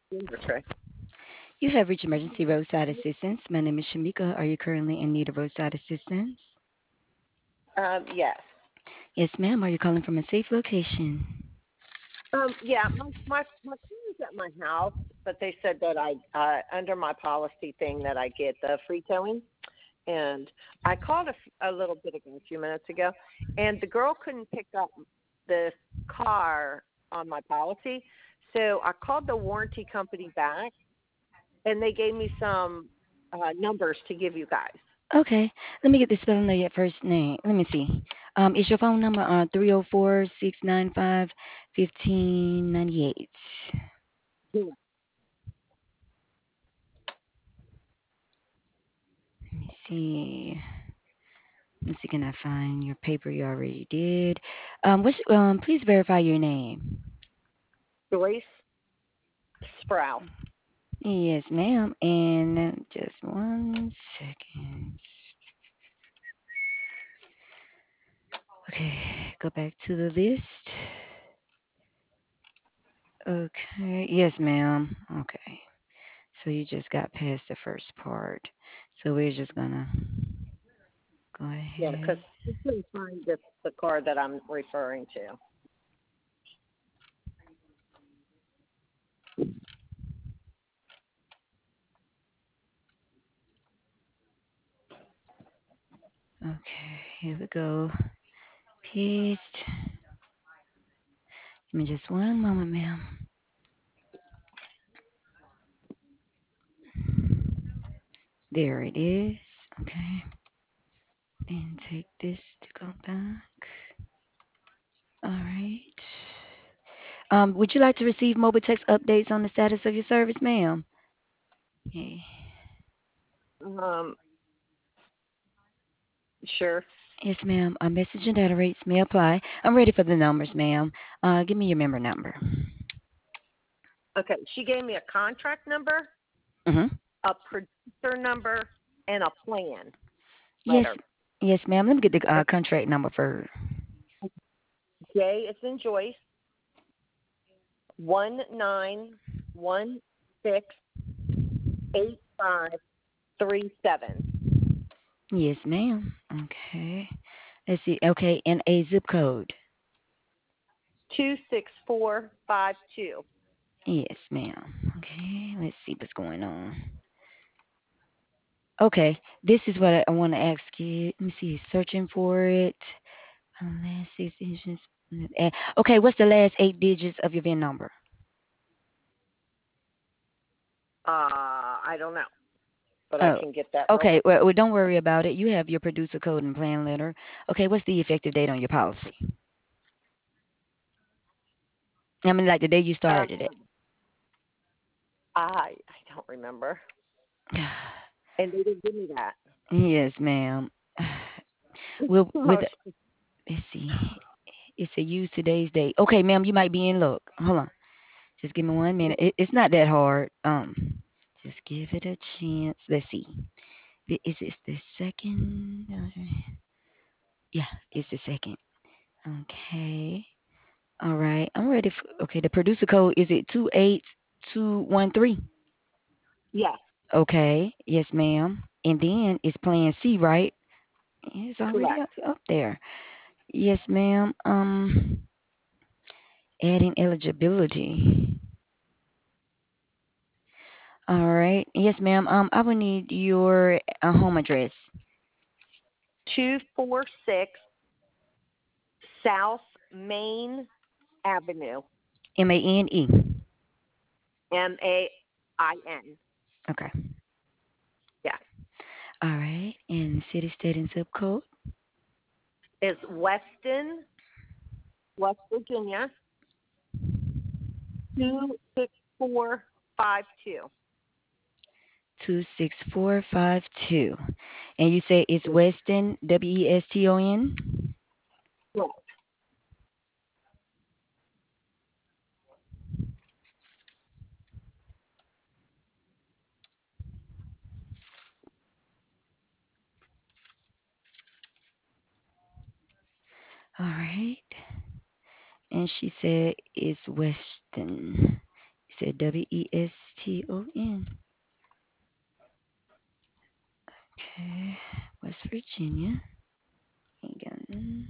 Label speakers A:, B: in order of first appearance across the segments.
A: Okay.
B: You have reached emergency roadside assistance. My name is Shamika. Are you currently in need of roadside assistance?
A: Yes.
B: Yes, ma'am. Are you calling from a safe location?
A: Yeah. My car is at my house, but they said that I under my policy thing that I get the free towing, and I called a little bit ago, a few minutes ago, and the girl couldn't pick up this car on my policy, so I called the warranty company back, and they gave me some numbers to give you guys.
B: Okay. Let me get the spelling of your first name. Let me see. Is your phone number 304-695-1598?
A: Yeah.
B: Let me see. Let's see, can I find your paper you already did? Please verify your name.
A: Joyce Sprouse.
B: Yes, ma'am. And just one second. Okay, go back to the list. Okay, yes, ma'am. Okay, so you just got past the first part. So we're just gonna go
A: Yeah,
B: ahead.
A: because we couldn't find the car that I'm referring to.
B: Okay, here we go. Paste. Give me just one moment, ma'am. There it is. Okay, and take this to go back. All right. Would you like to receive mobile text updates on the status of your service, ma'am? Okay.
A: Um, sure.
B: Yes, ma'am. Message and data rates may apply. I'm ready for the numbers, ma'am. Give me your member number.
A: Okay, she gave me a contract number,
B: Mm-hmm.
A: a producer number, and a plan
B: Yes,
A: letter.
B: yes, ma'am. Let me get the
A: Okay.
B: contract number first.
A: J is in Joyce, 19168537.
B: Yes, ma'am. Okay. Let's see. Okay, and a zip code.
A: 26452.
B: Yes, ma'am. Okay. Let's see what's going on. Okay, this is what I want to ask you. Let me see. Searching for it. Last 6 digits. Okay, what's the last 8 digits of your VIN number?
A: I don't know, but I
B: Oh,
A: can get that real
B: okay.
A: quick.
B: Well, don't worry about it. You have your producer code and plan letter. Okay, what's the effective date on your policy? I mean, like the day you
A: Um,
B: started it.
A: I don't remember, and they didn't give me that.
B: Yes, ma'am. With let's see, it's a use today's date. Okay, ma'am, you might be in luck. Hold on, just give me 1 minute. It's not that hard. Just give it a chance. Let's see. Is this the second? Yeah, it's the second. Okay. All right. I'm ready for. Okay, the producer code is it 28213?
A: Yes,
B: Okay. Yes, ma'am. And then it's plan C, right? It's already
A: correct.
B: up there. Yes, ma'am. Adding eligibility. All right. Yes, ma'am. I will need your home address.
A: 246 South Main Avenue,
B: Mane.
A: Main.
B: Okay.
A: Yeah,
B: All right. And city, state, and zip code.
A: is Weston, West Virginia, 26452.
B: 26452. And you say it's Weston, Weston?
A: Yeah.
B: All right. And she said it's Weston. said Weston. Okay, West Virginia. Again.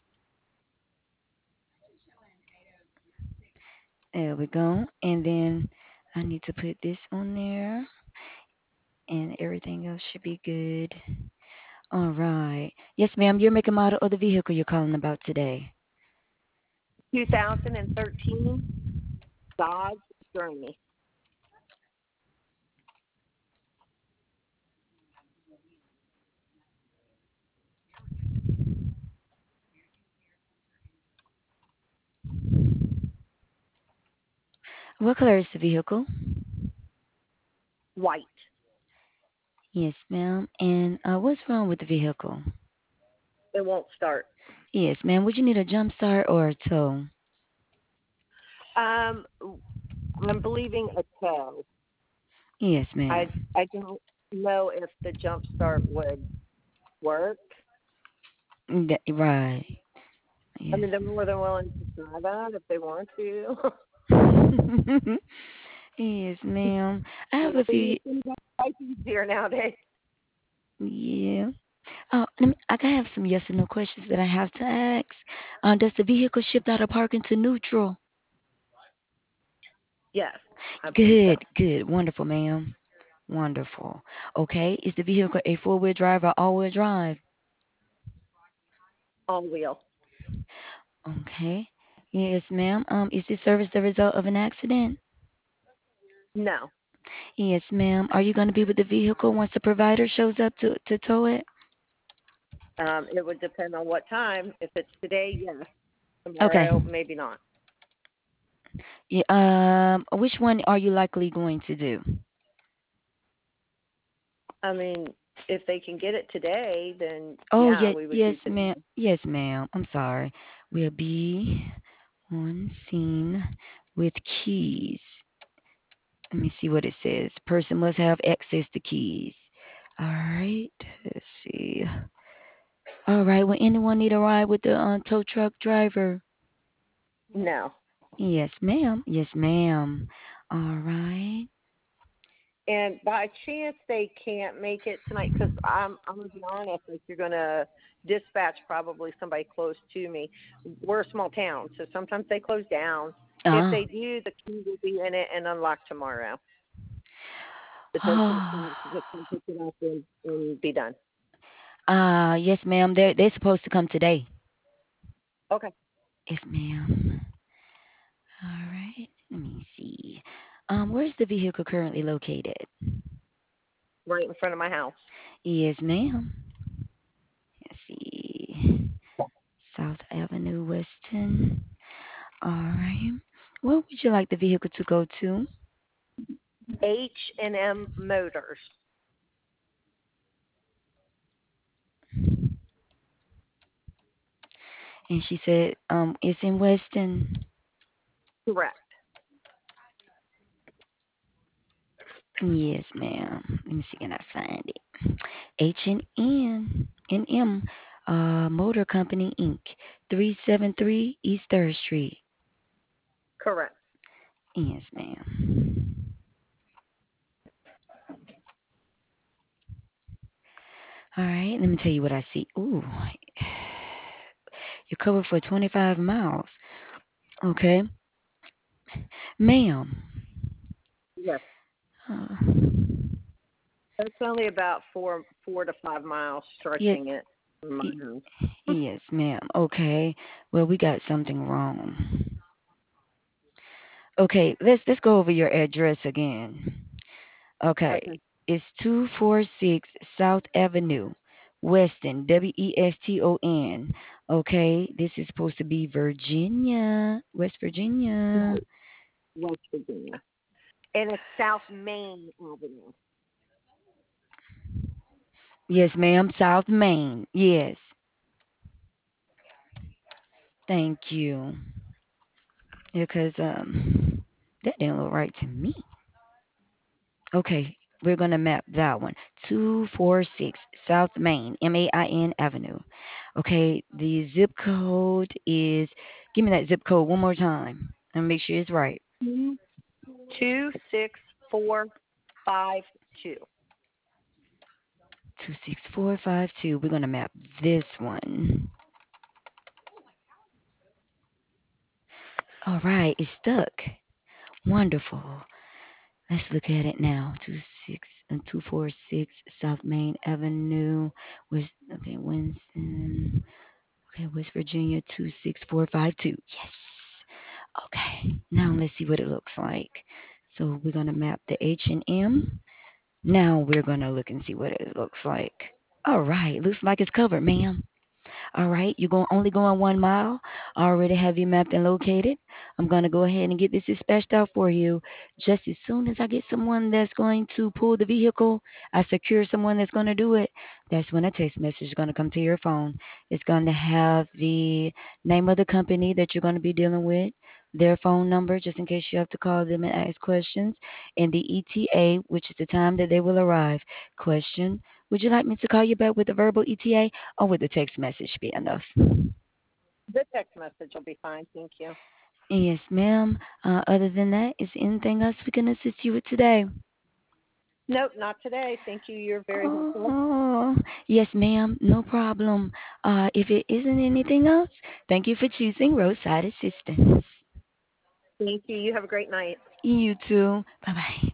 B: There we go. And then I need to put this on there, and everything else should be good. All right. Yes, ma'am. You're making model of the vehicle you're calling about today.
A: 2013 Dodge Journey.
B: What color is the vehicle?
A: White.
B: Yes, ma'am. And what's wrong with the vehicle?
A: It won't start.
B: Yes, ma'am. Would you need a jump start or a tow?
A: Um, I'm believing a tow.
B: Yes,
A: I
B: ma'am.
A: I don't know if the jump start would work.
B: Right.
A: I
B: Yes.
A: mean, they're more than willing to try that if they want to.
B: Yes, ma'am. I have a few.
A: Things are quite easier nowadays.
B: Yeah. I have some yes or no questions that I have to ask. Does the vehicle shift out of parking to neutral?
A: Yes, I believe so.
B: Good, good. Wonderful, ma'am. Wonderful. Okay. Is the vehicle a four-wheel drive or all-wheel drive?
A: All wheel.
B: Okay. Yes, ma'am. Is this service the result of an accident?
A: No.
B: Yes, ma'am. Are you going to be with the vehicle once the provider shows up to tow it?
A: It would depend on what time. If it's today, yes.
B: Okay.
A: Tomorrow, maybe not.
B: Yeah, which one are you likely going to do?
A: I mean, if they can get it today, then
B: Oh,
A: yeah,
B: yes,
A: we would
B: yes,
A: do
B: ma'am.
A: today.
B: Yes, ma'am. I'm sorry. We'll be on scene with keys. Let me see what it says. Person must have access to keys. All right. Let's see. All right. Will anyone need a ride with the tow truck driver?
A: No.
B: Yes, ma'am. Yes, ma'am. All right.
A: And by chance they can't make it tonight, because I'm gonna be honest, like you're gonna dispatch probably somebody close to me. We're a small town, so sometimes they close down. If
B: Ah.
A: they do, the key will be in it and unlocked tomorrow. The tow truck
B: Oh.
A: can just come pick it up and be done.
B: Yes, ma'am. They're supposed to come today.
A: Okay.
B: Yes, ma'am. All right. Let me see. Where's the vehicle currently located?
A: Right in front of my house.
B: Yes, ma'am. Let's see. South Avenue, Weston. All right. Where would you like the vehicle to go to?
A: H&M Motors.
B: And she said, it's in Weston.
A: Correct.
B: Yes, ma'am. Let me see, can I find it? H&M, Motor Company, Inc., 373 East 3rd Street.
A: Correct.
B: Yes, ma'am. All right, let me tell you what I see. Ooh, you're covered for 25 miles. Okay, ma'am.
A: Yes.
B: Uh,
A: That's only about 4 to 5 miles
B: yes,
A: stretching it from my
B: y-
A: house.
B: yes, ma'am. Okay. Well, we got something wrong. Okay, let's go over your address again. Okay,
A: Okay.
B: it's 246 South Avenue, Weston, Weston. Okay, this is supposed to be Virginia, West Virginia.
A: Right. West Virginia. And it's South Main Avenue.
B: Yes, ma'am. South Main. Yes. Thank you. Because that didn't look right to me. Okay, we're gonna map that one. 246 South Main, Main Avenue. Okay, the zip code is. Give me that zip code one more time and make sure it's right.
A: 26452.
B: 26452. We're going to map this one. All right, it's stuck. Wonderful. Let's look at it now. 246 South Main Avenue. Okay, Winston. Okay, West Virginia 26452. Yes. Okay. Now let's see what it looks like. So we're gonna map the H and M. Now we're gonna look and see what it looks like. All right. Looks like it's covered, ma'am. All right, you're only going 1 mile. I already have you mapped and located. I'm going to go ahead and get this dispatched out for you. Just as soon as I get someone that's going to pull the vehicle, I secure someone that's going to do it. That's when a text message is going to come to your phone. It's going to have the name of the company that you're going to be dealing with, their phone number, just in case you have to call them and ask questions, and the ETA, which is the time that they will arrive. Question: would you like me to call you back with a verbal ETA? Or would the text message be enough?
A: The text message will be fine. Thank you.
B: Yes, ma'am. Other than that, is there anything else we can assist you with today?
A: Nope, not today. Thank you. You're very helpful.
B: Oh, yes, ma'am. No problem. If it isn't anything else, thank you for choosing Roadside Assistance.
A: Thank you. You have a great night.
B: You too. Bye bye.